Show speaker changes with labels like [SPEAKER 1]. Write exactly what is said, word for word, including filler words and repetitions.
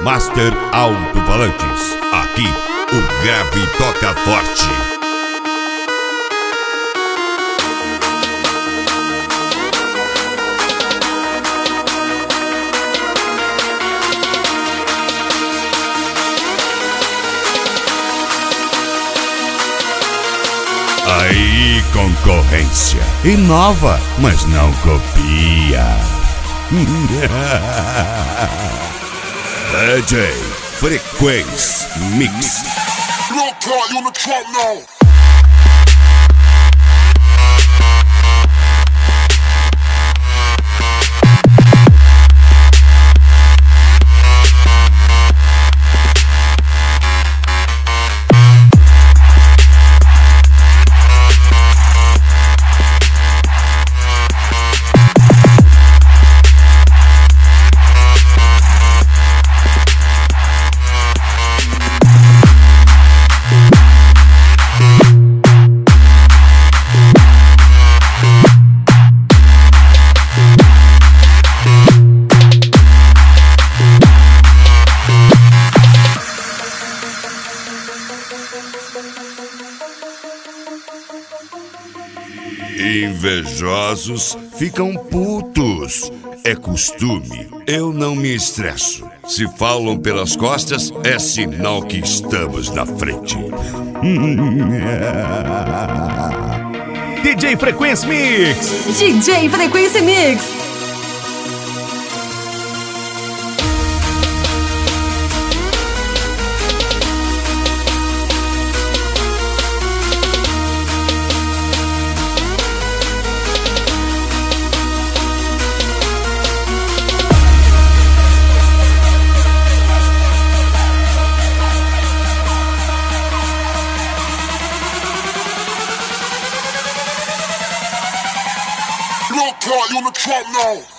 [SPEAKER 1] Master Alto-Falantes. Aqui, o grave toca forte. Aí, concorrência. Inova, mas não copia. D J Frequency Mix. Invejosos ficam putos. É costume. Eu não me estresso. Se falam pelas costas, é sinal que estamos na frente.
[SPEAKER 2] D J Frequency Mix.
[SPEAKER 3] D J Frequency Mix.
[SPEAKER 4] You on the trap now.